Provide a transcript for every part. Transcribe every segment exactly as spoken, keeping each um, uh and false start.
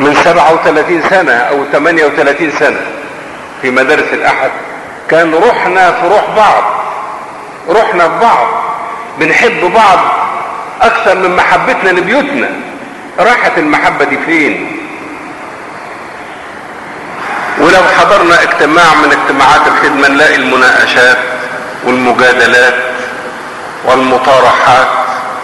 من سبعة وثلاثين سنة او ثمانية وثلاثين سنة في مدارس الاحد، كان روحنا في روح بعض، روحنا في بعض، بنحب بعض اكثر من محبتنا لبيوتنا. راحت المحبة دي فين؟ ولو حضرنا اجتماع من اجتماعات الخدمة نلاقي المناقشات والمجادلات والمطارحات.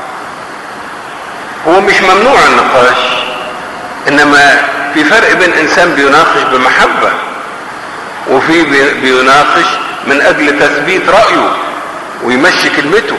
هو مش ممنوع النقاش، انما في فرق بين انسان بيناقش بمحبة وفي بيناقش من اجل تثبيت رأيه ويمشي كلمته.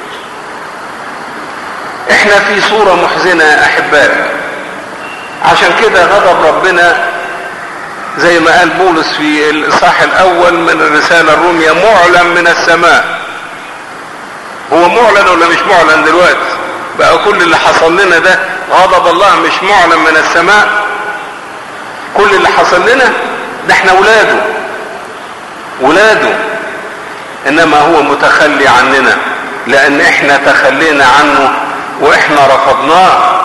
احنا في صورة محزنة يا احبائي، عشان كده غضب ربنا زي ما قال بولس في الاصحاح الاول من الرسالة الرومية معلن من السماء. هو معلن ولا مش معلن دلوقتي؟ بقى كل اللي حصل لنا ده غضب الله مش معلن من السماء؟ كل اللي حصل لنا ده احنا ولاده ولاده، انما هو متخلي عننا لان احنا تخلينا عنه واحنا رفضناه.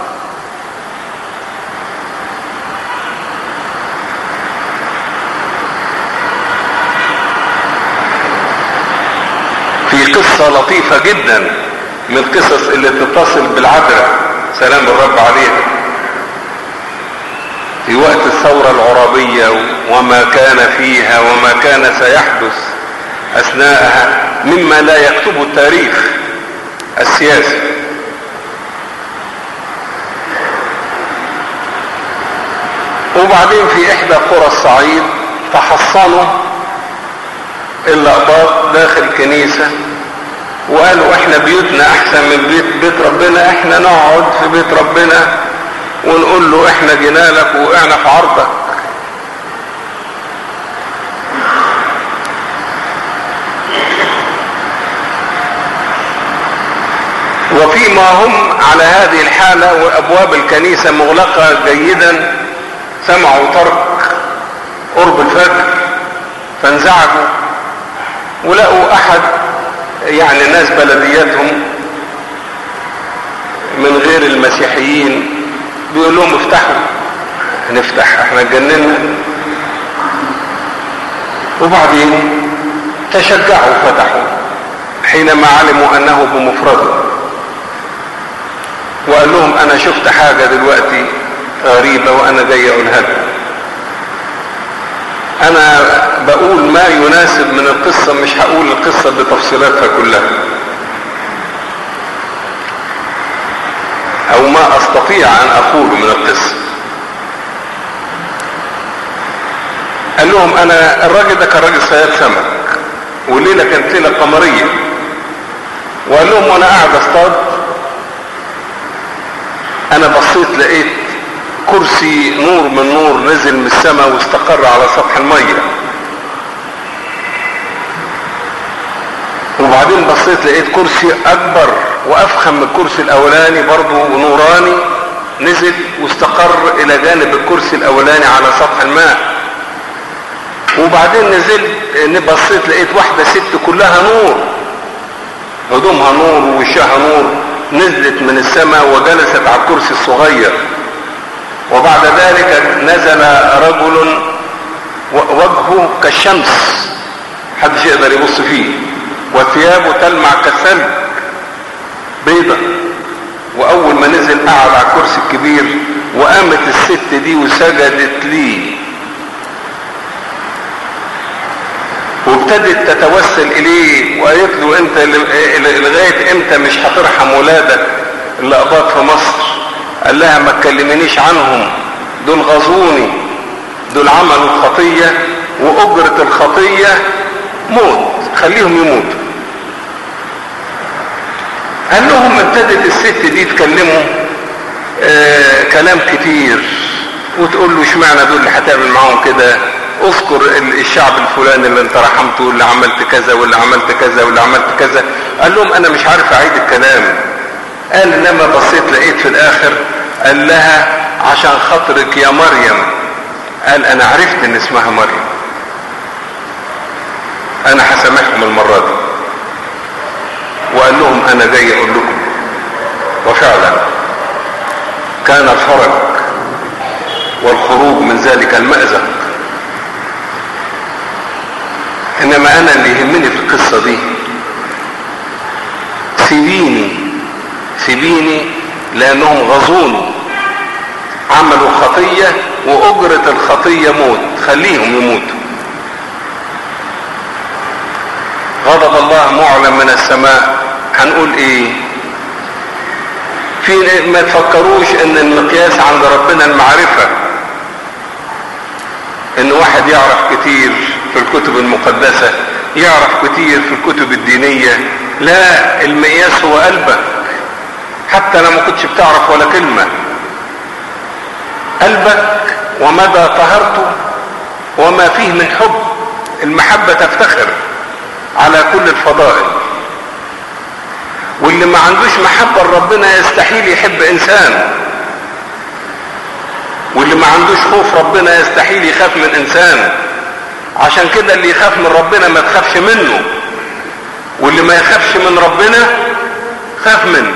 في قصة لطيفة جدا من القصص اللي تتصل بالعذراء سلام الرب عليها في وقت الثورة العربية وما كان فيها وما كان سيحدث اثناءها مما لا يكتبه التاريخ السياسي. وبعدين في احدى قرى الصعيد تحصنوا اللقباط داخل كنيسة وقالوا احنا بيوتنا احسن من بيت بيت ربنا، احنا نقعد في بيت ربنا ونقول له احنا جينا لك وقعنا في عرضك. وفيما هم على هذه الحالة وابواب الكنيسة مغلقة جيدا سمعوا طرق قرب الفجر فانزعجوا ولقوا احد يعني ناس بلدياتهم من غير المسيحيين بيقول لهم افتحوا. نفتح؟ احنا اتجننا. وبعدين تشجعوا فتحوا حينما علموا انه بمفرده، وقال لهم انا شفت حاجة دلوقتي غريبة وانا جاي اقولها لكم. انا بقول ما يناسب من القصة، مش هقول القصة بتفصيلاتها كلها او ما استطيع ان اقوله من القصة. قال لهم انا الراجل ده كان راجل صياد سمك والليلة كانت ليلة قمرية، وقال لهم وانا قاعد اصطاد انا بصيت لقيت كرسي نور من نور نزل من السماء واستقر على سطح المية، وبعدين بصيت لقيت كرسي اكبر وافخم من الكرسي الاولاني برضو ونوراني نزل واستقر الى جانب الكرسي الاولاني على سطح الماء. وبعدين نزلت بصيت لقيت واحدة ست كلها نور، هدومها نور ووشها نور، نزلت من السماء وجلست على الكرسي الصغير. وبعد ذلك نزل رجل وجهه كالشمس محدش يقدر يبص فيه، وثيابه تلمع كالثلج بيضة. واول ما نزل قعد على الكرسي الكبير وقامت الست دي وسجدت ليه وابتدت تتوسل اليه وقالت له انت لغاية امتى مش هترحم ولادك اللقباط في مصر؟ قال لها ما تكلمنيش عنهم، دول غزوني، دول عملوا الخطية واجرة الخطية موت، خليهم يموتوا. قال لهم ابتدت الست دي تكلمه آه كلام كتير وتقول له اشمعنى دول اللي هتعمل معاهم كده؟ اذكر الشعب الفلاني اللي انت رحمته واللي عملت كذا واللي عملت كذا واللي عملت كذا. قال لهم انا مش عارف اعيد الكلام. قال لما بصيت لقيت في الاخر قال لها عشان خاطرك يا مريم. قال انا عرفت ان اسمها مريم، انا هسامحهم المرة دي. وقال لهم انا جاي اقول لكم. وفعلا كان الفرج والخروج من ذلك المأزق. انما انا اللي يهمني في القصة دي سيبيني سيبيني لانهم غزوني، عملوا خطية واجرة الخطية موت، خليهم يموتوا. غضب الله معلن من السماء. هنقول ايه؟ في ما تفكروش ان المقياس عند ربنا المعرفة، ان واحد يعرف كتير في الكتب المقدسة، يعرف كتير في الكتب الدينية. لا، المقياس هو قلبك. حتى لو ما كنتش بتعرف ولا كلمة، قلبك ومدى طهرته وما فيه من حب. المحبة تفتخر على كل الفضائل، واللي ما عندوش محبة لربنا يستحيل يحب انسان، واللي ما عندوش خوف ربنا يستحيل يخاف من انسان. عشان كده اللي يخاف من ربنا ما تخافش منه، واللي ما يخافش من ربنا خاف منه.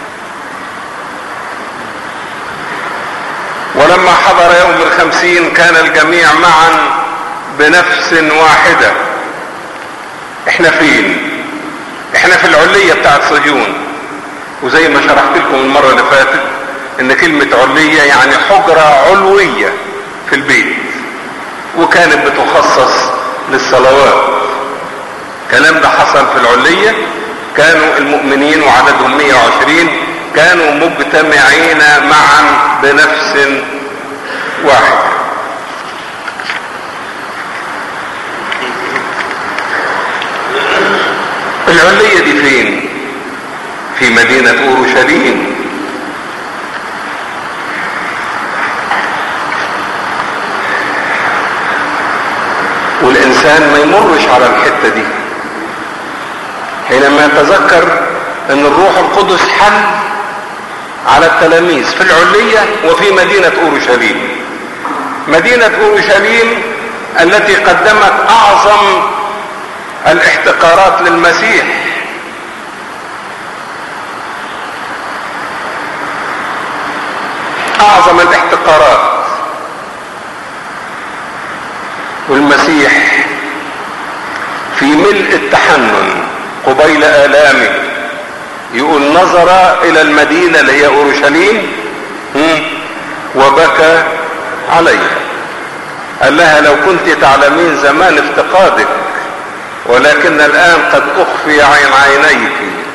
ولما حضر يوم الخمسين كان الجميع معا بنفس واحدة. احنا فين؟ احنا في العلية بتاعت صهيون. وزي ما شرحت لكم المرة اللي فاتت ان كلمة علية يعني حجرة علوية في البيت، وكانت بتخصص للصلوات. الكلام ده حصل في العلية. كانوا المؤمنين وعددهم مئة وعشرين كانوا مجتمعين معا بنفس واحد. العلية دي فين؟ في مدينة اورشليم. والانسان ما يمرش على الحتة دي حينما يتذكر ان الروح القدس حل على التلاميذ في العلية وفي مدينة اورشليم. مدينة اورشليم التي قدمت اعظم الاحتقارات للمسيح. اعظم الاحتقارات. والمسيح في ملء التحنن قبيل آلامه يقول نظر الى المدينة اللي هي اورشليم وبكى عليها. قال لها لو كنت تعلمين زمان افتقادك، ولكن الآن قد أخفي عين عينيك.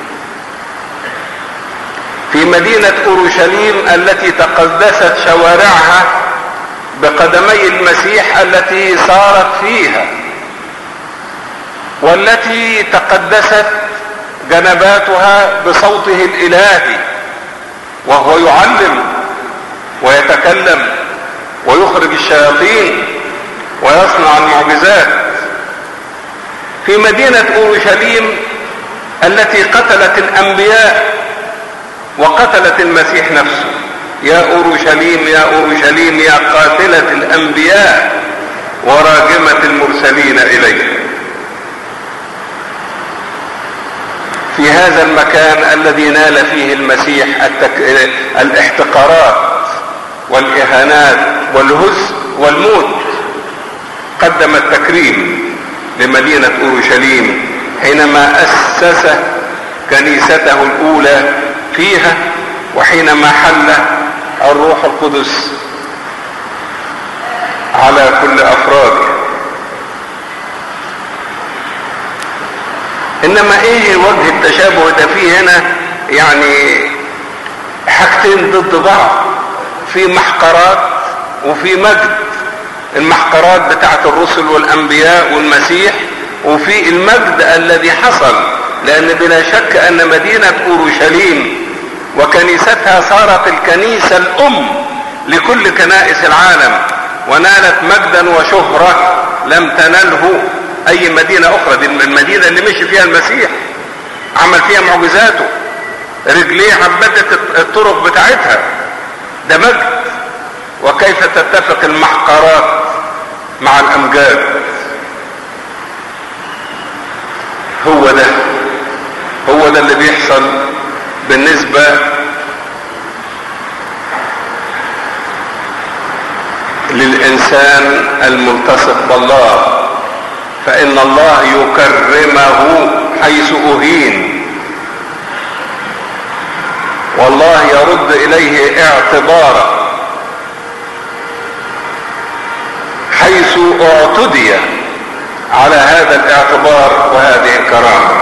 في مدينة أورشليم التي تقدست شوارعها بقدمي المسيح التي صارت فيها، والتي تقدست جنباتها بصوته الإلهي وهو يعلم ويتكلم ويخرج الشياطين ويصنع المعجزات. في مدينة أورشليم التي قتلت الأنبياء وقتلت المسيح نفسه. يا أورشليم يا أورشليم يا قاتلة الأنبياء وراجمة المرسلين إليه. في هذا المكان الذي نال فيه المسيح التك... الاحتقارات والإهانات والهزء والموت، قدم التكريم لمدينة أورشليم حينما أسس كنيسته الأولى فيها، وحينما حل الروح القدس على كل أفراده. إنما إيه وجه التشابه ده؟ فيه هنا يعني حاجتين ضد بعض، في محقرات وفي مجد. المحقرات بتاعت الرسل والأنبياء والمسيح، وفي المجد الذي حصل، لأن بلا شك أن مدينة أورشليم وكنيستها صارت الكنيسة الأم لكل كنائس العالم، ونالت مجدا وشهرة لم تنله أي مدينة أخرى. دي المدينة اللي مشي فيها المسيح، عمل فيها معجزاته، رجليه عبدت الطرق بتاعتها. ده مجد. وكيف تتفق المحقرات مع الأمجاد؟ هو ده هو ده اللي بيحصل بالنسبة للإنسان الملتصق بالله، فإن الله يكرمه حيث أهين، والله يرد إليه اعتباره حيث اعتدي على هذا الاعتبار وهذه الكرامة.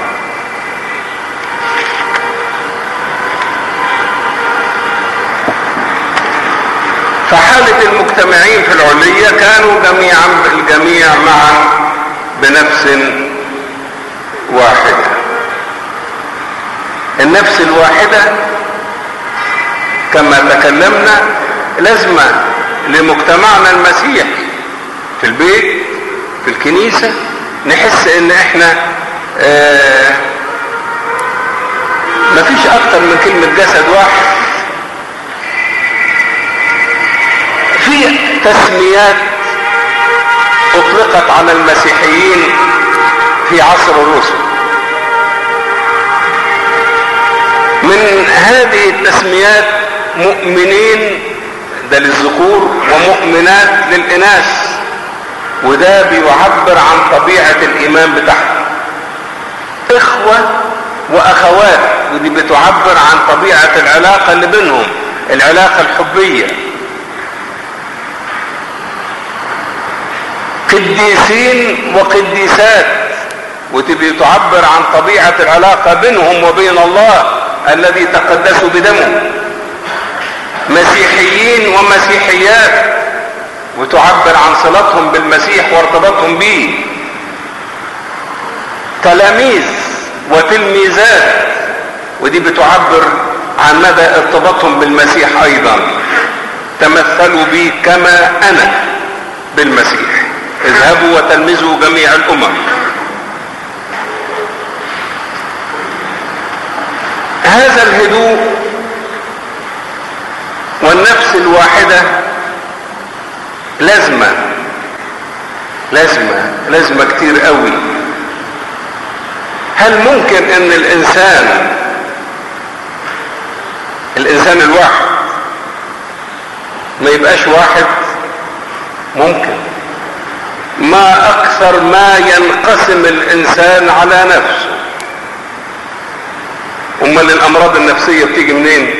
فحالة المجتمعين في العلية كانوا جميعا الجميع معا بنفس واحدة. النفس الواحدة كما تكلمنا لازمة لمجتمعنا المسيحي في البيت في الكنيسة، نحس ان احنا آه مفيش اكتر من كلمة جسد واحد. في تسميات اطلقت على المسيحيين في عصر الرسل، من هذه التسميات مؤمنين ده للذكور ومؤمنات للإناث، وده بيعبر عن طبيعة الإيمان بتاعهم. إخوة وأخوات، ودي بتعبر عن طبيعة العلاقة اللي بينهم، العلاقة الحبية. قديسين وقديسات، ودي بتعبر عن طبيعة العلاقة بينهم وبين الله الذي تقدسوا بدمه. مسيحيين ومسيحيات، وتعبر عن صلتهم بالمسيح وارتباطهم به. تلاميذ وتلميذات، ودي بتعبر عن مدى ارتباطهم بالمسيح ايضا. تمثلوا بي كما انا بالمسيح، اذهبوا وتلمذوا جميع الامم. هذا الهدوء والنفس الواحدة لازمة لازمة لازمة كتير قوي. هل ممكن ان الانسان الانسان الواحد ما يبقاش واحد؟ ممكن. ما اكثر ما ينقسم الانسان على نفسه. امال الامراض النفسية بتيجي منين؟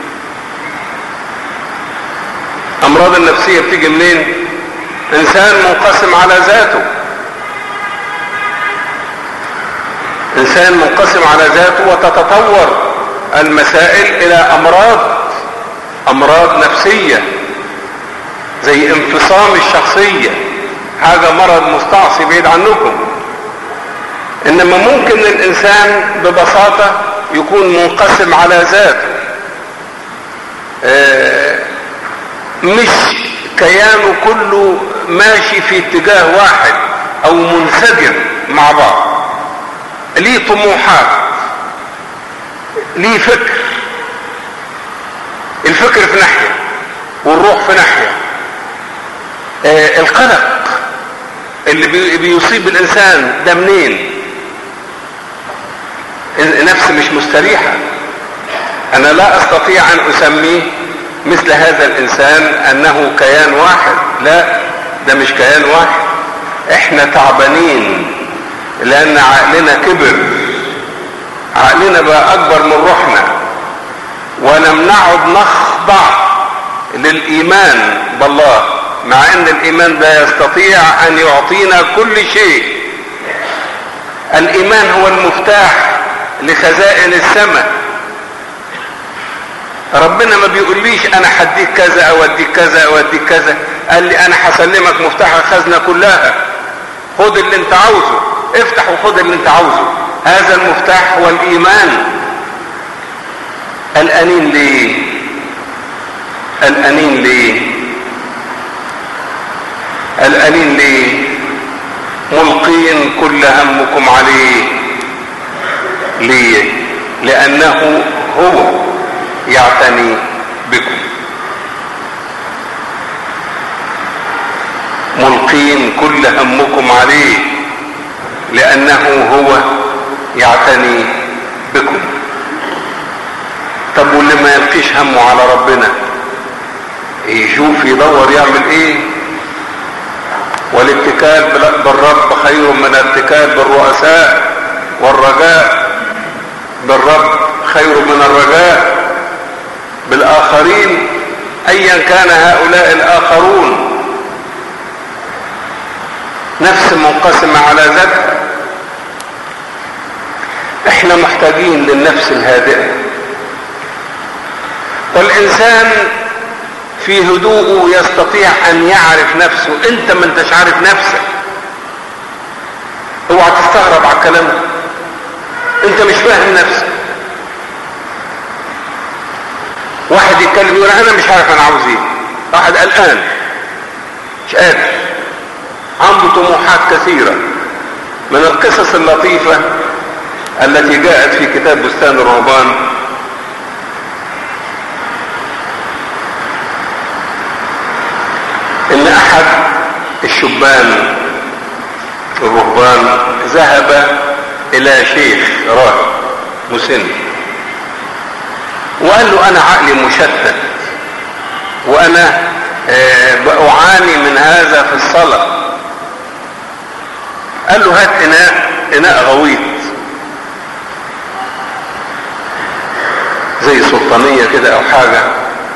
امراض النفسية بتيجي منين؟ انسان منقسم على ذاته، انسان منقسم على ذاته، وتتطور المسائل الى امراض امراض نفسية زي انفصام الشخصية، حاجة مرض مستعصي بعيد عنكم. انما ممكن الانسان ببساطة يكون منقسم على ذاته، آه مش كيانه كله ماشي في اتجاه واحد او منسجم مع بعض، ليه طموحات، ليه فكر، الفكر في ناحية والروح في ناحية. آه القلق اللي بي بيصيب الانسان ده منين؟ نفس مش مستريحة. انا لا استطيع ان اسميه مثل هذا الانسان انه كيان واحد، لا، ده مش كيان واحد. احنا تعبانين لان عقلنا كبر، عقلنا بقى اكبر من روحنا، ولم نعد نخضع للايمان بالله، مع ان الايمان ده يستطيع ان يعطينا كل شيء. الايمان هو المفتاح لخزائن السماء. ربنا ما بيقوليش انا هديك كذا او اديك كذا او اديك كذا، قال لي انا هسلمك مفتاح الخزنة كلها، خد اللي انت عاوزه، افتح وخد اللي انت عاوزه. هذا المفتاح هو الايمان. قلقانين ليه؟ قلقانين ليه؟ قلقانين ليه؟ ملقين كل همكم عليه. ليه؟ لانه هو يعتني بكم. ملقين كل همكم عليه لانه هو يعتني بكم. طب واللي ما يلقيش همه على ربنا يشوف يدور يعمل ايه. والاتكال بالرب خير من الاتكال بالرؤساء، والرجاء بالرب خير من الرجاء بالآخرين أيا كان هؤلاء الآخرون. نفس منقسمة على ذاتها. احنا محتاجين للنفس الهادئة. والإنسان في هدوءه يستطيع أن يعرف نفسه. أنت ما انتش عارف نفسك. اوعى تستغرب على الكلام ده، أنت مش فاهم نفسك. واحد يتكلم يقول أنا مش عارف أنا عاوز إيه. واحد قلقان مش قادر، عنده طموحات كثيرة. من القصص اللطيفة التي جاءت في كتاب بستان الرهبان ان احد الشبان الرهبان ذهب الى شيخ راهب مسن وقال له انا عقلي مشتت وانا اعاني من هذا في الصلاة. قال له هات اناء اناء غويط زي سلطانية كده او حاجة،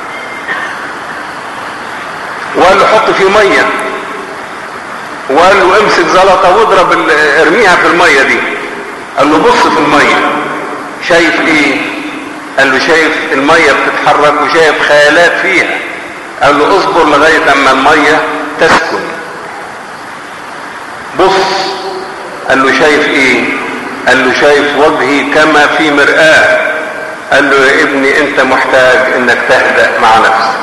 وقال له حط فيه مية، وقال له امسك زلطة واضرب ارميها في المية دي. قال له بص في المية شايف ايه؟ قال له شايف المية بتتحرك وشايف خيالات فيها. قال له اصبر لغاية اما المية تسكن. بص. قال له شايف ايه؟ قال له شايف وجهي كما في مرآة. قال له يا ابني انت محتاج انك تهدأ مع نفسك.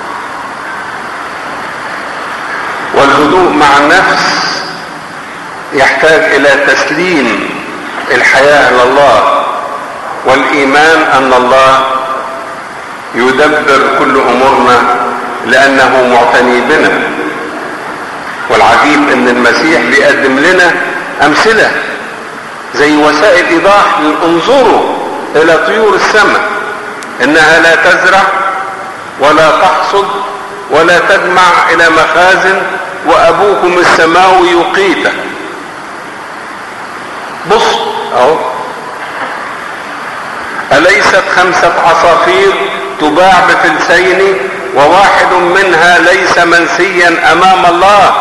والهدوء مع النفس يحتاج الى تسليم الحياة لله والايمان ان الله يدبر كل امورنا لانه معتني بنا. والعجيب ان المسيح بيقدم لنا امثلة زي وسائل ايضاح. انظروا الى طيور السماء انها لا تزرع ولا تحصد ولا تجمع الى مخازن وابوكم السماوي يقيته. بص اهو، اليست خمسة عصافير تباع بفلسين وواحد منها ليس منسيا امام الله؟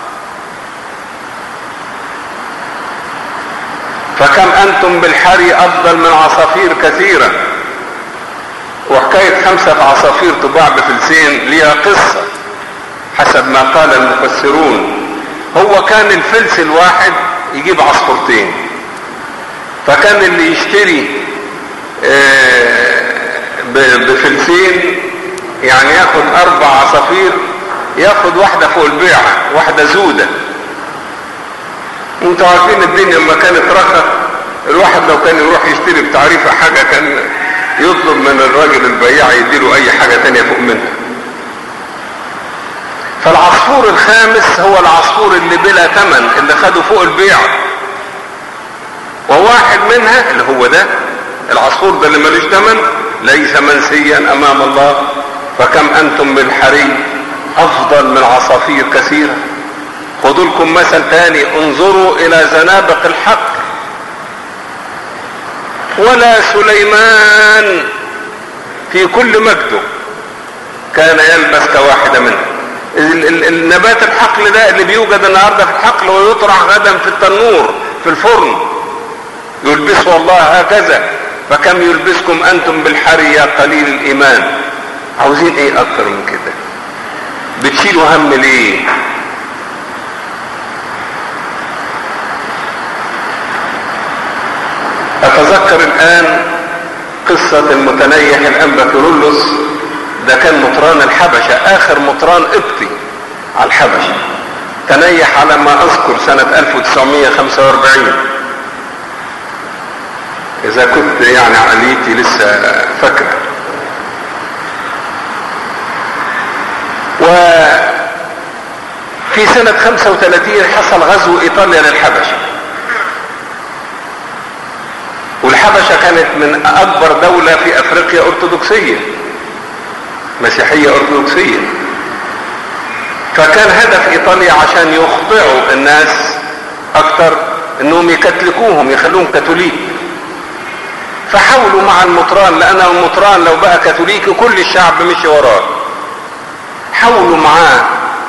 فكم انتم بالحري افضل من عصافير كثيرة. وحكاية خمسة عصافير تباع بفلسين ليها قصة حسب ما قال المفسرون. هو كان الفلس الواحد يجيب عصفورتين، فكان اللي يشتري بفلسين يعني ياخد اربع عصافير، ياخد واحدة فوق البيعة، واحدة زودة. انتوا عارفين الدنيا لما كانت رخص، الواحد لو كان يروح يشتري بتعريفة حاجة كان يطلب من الراجل البياع يديله اي حاجة تانية فوق منها. فالعصفور الخامس هو العصفور اللي بلا ثمن اللي خده فوق البيع، وواحد منها اللي هو ده العصفور ده اللي ملوش ثمن ليس منسيا امام الله. فكم انتم بالحري افضل من عصافير كثيرة. خذوا لكم مثل تاني، انظروا الى زنابق الحق. ولا سليمان في كل مجده كان يلبس كواحدة منها. النبات الحقل ده اللي بيوجد النهاردة في الحقل ويطرح غدا في التنور في الفرن يلبسه الله هكذا. فكم يلبسكم انتم بالحري يا قليل الايمان. عاوزين ايه اكتر من كده؟ بتشيلوا هم ليه؟ اتذكر الان قصة المتنيح الانبا كيرلس. ده كان مطران الحبشة، اخر مطران قبطي على الحبشة. تنيح على ما اذكر سنة الف وتسعمائة وخمسة واربعين، اذا كنت يعني عقليتي لسه فاكرة. وفي سنة خمسة وثلاثين حصل غزو ايطاليا للحبشة، والحبشة كانت من اكبر دولة في افريقيا ارثوذكسية. مسيحية أرثوذكسية. فكان هدف إيطاليا عشان يخضعوا الناس أكتر إنهم يكتلكوهم يخلوهم كاثوليك. فحاولوا مع المطران، لأن المطران لو بقى كاثوليكي كل الشعب مشي وراه. حاولوا معاه،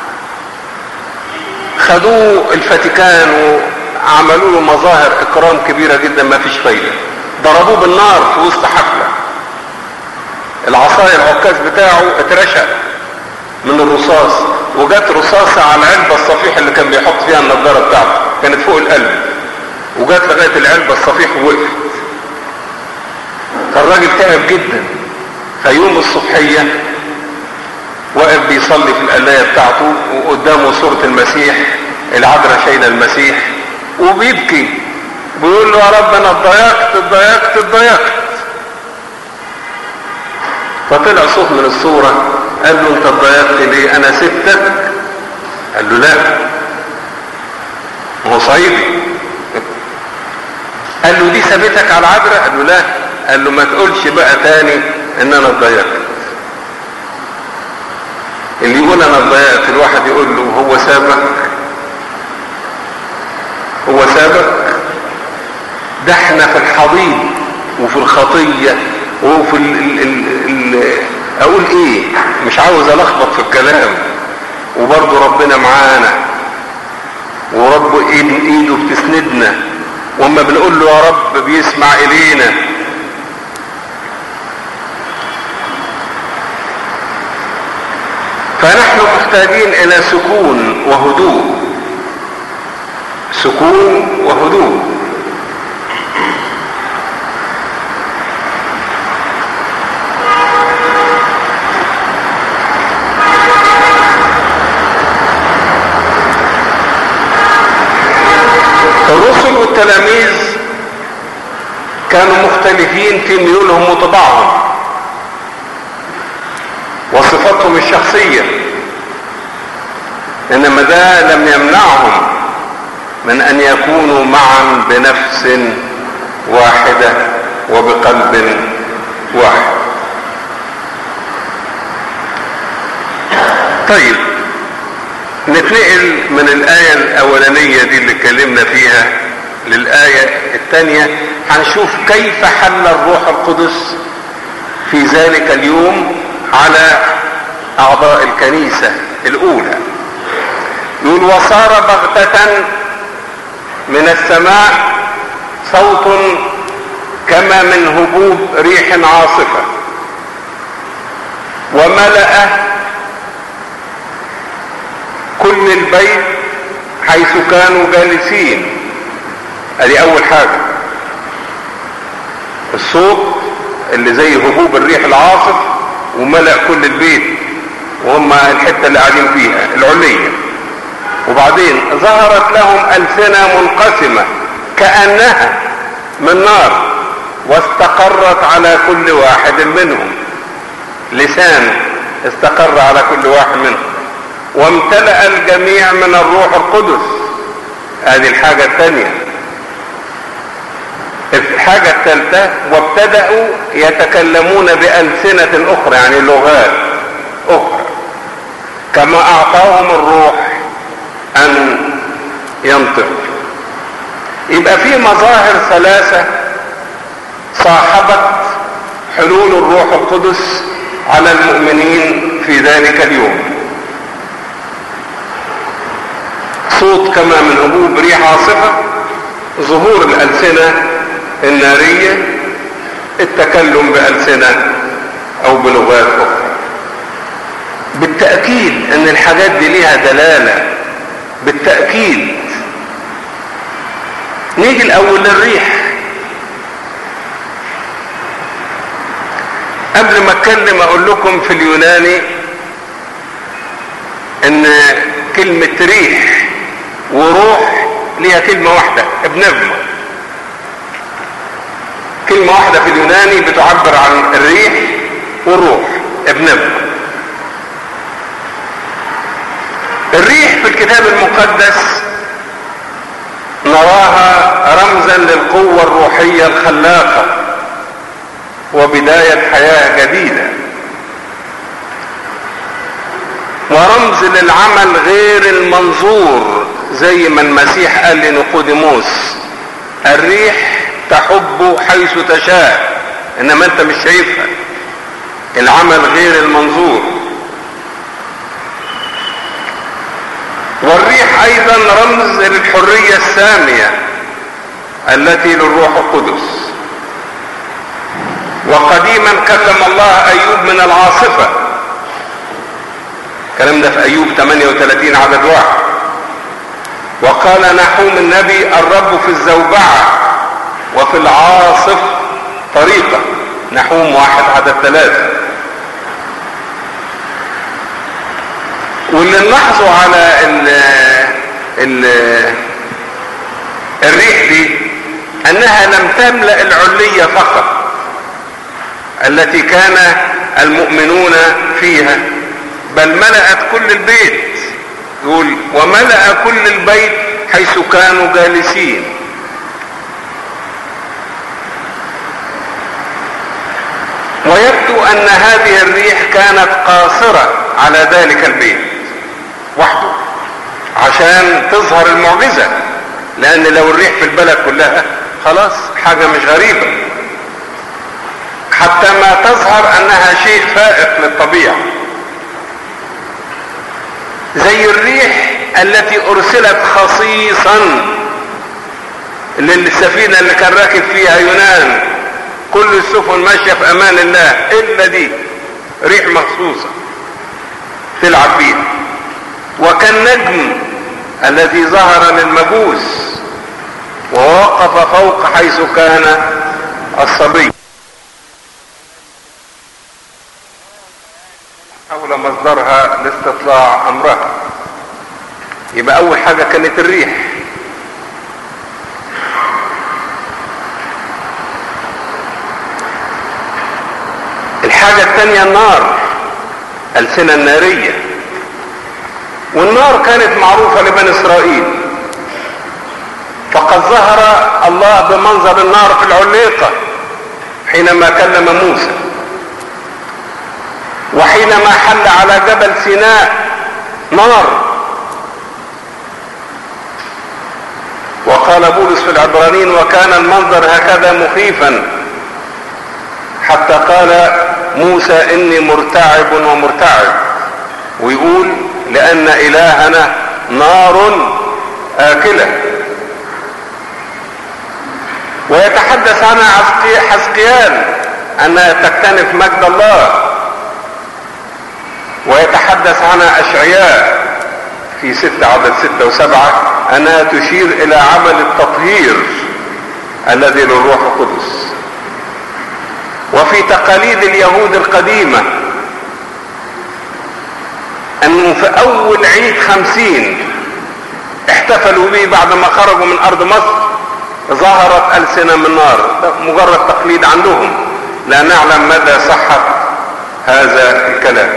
خدوه الفاتيكان وعملوا له مظاهر إكرام كبيرة جدا، ما فيش فايدة. ضربوه بالنار في وسط حفلة، العصاية العكاز بتاعه اترشق من الرصاص، وجات رصاصة على العلبة الصفيح اللي كان بيحط فيها النضارة بتاعته، كانت فوق القلب، وجات لغاية العلبة الصفيح ووقفت. فالراجل تعب جدا. فيوم الصبحية واقف بيصلي في القلاية بتاعته، وقدامه صورة المسيح، العذراء شايلة المسيح، وبيبكي بيقول له يا رب انا اتضايقت اتضايقت اتضايقت. فطلع صوت من الصورة قال له انت اتضايقت ليه؟ انا سبتك؟ قال له لا، هو صعيدي. قال له دي سابتك على العذراء؟ قال له لا. قال له ما تقولش بقى تاني ان انا اتضايقت. اللي يقول انا اتضايقت الواحد يقول له هو سابك؟ هو سابك؟ ده احنا في الحضيض وفي الخطية وفي ال ال ال ال اقول ايه، مش عاوز الخبط في الكلام، وبرضه ربنا معانا، ورب ايده بتسندنا، وما بنقول له يا رب بيسمع الينا. فنحن محتاجين الى سكون وهدوء، سكون وهدوء. الرسل والتلاميذ كانوا مختلفين في ميولهم وطباعهم وصفاتهم الشخصية، انما ده لم يمنعهم من ان يكونوا معا بنفس واحدة وبقلب واحد. طيب نتنقل من الآية الأولانية دي اللي اتكلمنا فيها للآية الثانية، هنشوف كيف حل الروح القدس في ذلك اليوم على أعضاء الكنيسة الأولى. يقول وصار بغتة من السماء صوت كما من هبوب ريح عاصفة وملأ كل البيت حيث كانوا جالسين. ادي اول حاجة، الصوت اللي زي هبوب الريح العاصف وملأ كل البيت وهم الحتة اللي قاعدين فيها العلية. وبعدين ظهرت لهم ألسنة منقسمة كأنها من نار واستقرت على كل واحد منهم، لسان استقر على كل واحد منهم، وامتلأ الجميع من الروح القدس. هذه الحاجة الثانية. الحاجة الثالثة وابتدأوا يتكلمون بألسنة أخرى، يعني لغات أخرى كما أعطاهم الروح أن ينطق. يبقى في مظاهر ثلاثة صاحبت حلول الروح القدس على المؤمنين في ذلك اليوم. صوت كما من هبوب ريح عاصفة، ظهور الألسنة النارية، التكلم بألسنة أو بلغات أخرى. بالتأكيد أن الحاجات دي ليها دلالة، بالتأكيد. نيجي الأول للريح. قبل ما أتكلم أقول لكم في اليوناني أن كلمة ريح وروح ليها كلمة واحدة، بنفما. كلمة واحدة في اليوناني بتعبر عن الريح والروح، بنفما. الريح في الكتاب المقدس نراها رمزا للقوة الروحية الخلاقة وبداية حياة جديدة. ورمز للعمل غير المنظور، زي ما المسيح قال لنيقوديموس الريح تحب حيث تشاء، انما انت مش شايفها، العمل غير المنظور. والريح ايضا رمز للحرية السامية التي للروح القدس. وقديما كلم الله ايوب من العاصفة، الكلام ده في ايوب ثمانية وثلاثين عدد واحد. وقال نحوم النبي الرب في الزوبعة وفي العاصف طريقة، نحوم واحد عدد ثلاثة. واللي نلاحظه على ال ال الريح دي انها لم تملأ العلية فقط التي كان المؤمنون فيها، بل ملأت كل البيت. يقول وملأ كل البيت حيث كانوا جالسين. ويبدو ان هذه الريح كانت قاصرة على ذلك البيت وحده عشان تظهر المعجزة، لان لو الريح في البلد كلها خلاص حاجة مش غريبة، حتى ما تظهر انها شيء فائق للطبيعة. زي الريح التي ارسلت خصيصا للسفينة اللي كان راكب فيها يونان، كل السفن ماشية في امان الله الا دي ريح مخصوصة تلعب بيها. وكالنجم الذي ظهر للمجوس ووقف فوق حيث كان الصبي. حول مصدرها لاستطلاع امرها. يبقى اول حاجة كانت الريح. الحاجة الثانية النار، ألسنة النارية. والنار كانت معروفة لبني إسرائيل، فقد ظهر الله بمنظر النار في العليقة حينما كلم موسى، وحينما حل على جبل سيناء نار. وقال بولس في العبرانيين وكان المنظر هكذا مخيفا حتى قال موسى إني مرتعب ومرتعب. ويقول لأن إلهنا نار آكلة. ويتحدث عنها حزقيال أنها تكتنف مجد الله، ويتحدث عنها أشعياء في ستة عدد ستة وسبعة أنها تشير إلى عمل التطهير الذي للروح القدس. وفي تقاليد اليهود القديمة أنه في أول عيد خمسين احتفلوا به بعد ما خرجوا من أرض مصر ظهرت ألسنة من نار. ده مجرد تقليد عندهم، لا نعلم مدى صحة هذا الكلام.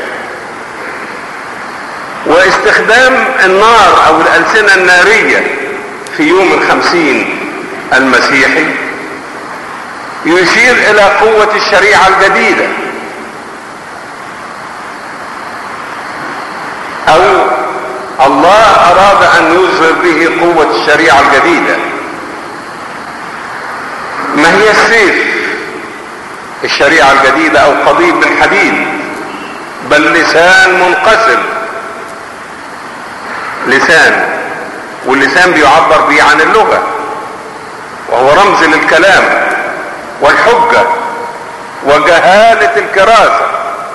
واستخدام النار أو الألسنة النارية في يوم الخمسين المسيحي يشير إلى قوة الشريعة الجديدة، أو الله أراد أن يظهر به قوة الشريعة الجديدة. ما هي السيف الشريعة الجديدة أو قضيب من حديد، بل لسان منقسم. لسان، واللسان بيعبر به عن اللغة، وهو رمز للكلام والحجة وجهالة الكراسة.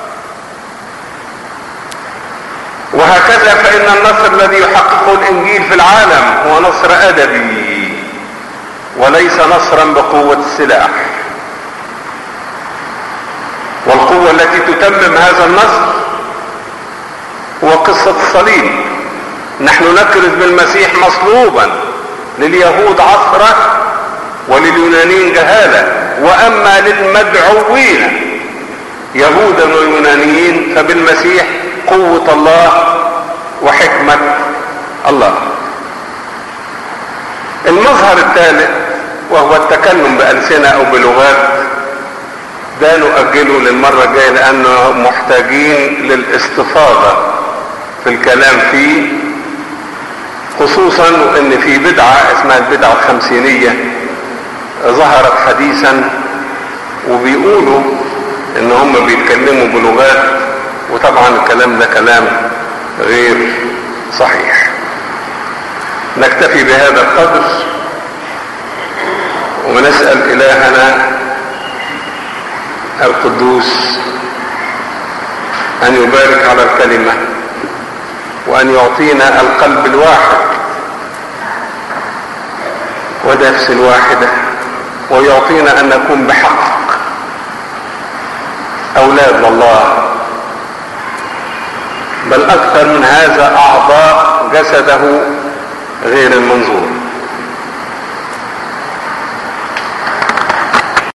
وهكذا فإن النصر الذي يحققه الإنجيل في العالم هو نصر أدبي وليس نصرا بقوة السلاح. والقوة التي تتمم هذا النصر هو قصة الصليب. نحن نكرز بالمسيح مصلوبا، لليهود عثرة ولليونانيين جهالة، وأما للمدعوين يهودا ويونانيين فبالمسيح قوة الله وحكمة الله. المظهر الثالث وهو التكلم بألسنة أو بلغات، ده نؤجله للمرة الجاية لأنه محتاجين للاستفاضة في الكلام فيه، خصوصا ان في بدعة اسمها البدعة الخمسينية ظهرت حديثا، وبيقولوا ان هم بيتكلموا بلغات، وطبعا الكلام ده كلام غير صحيح. نكتفي بهذا القدر ونسأل إلهنا القدوس أن يبارك على الكلمة، وأن يعطينا القلب الواحد ونفس الواحدة، ويعطينا أن نكون بحق أولاد الله، بل أكثر من هذا أعضاء جسده غير المنظور.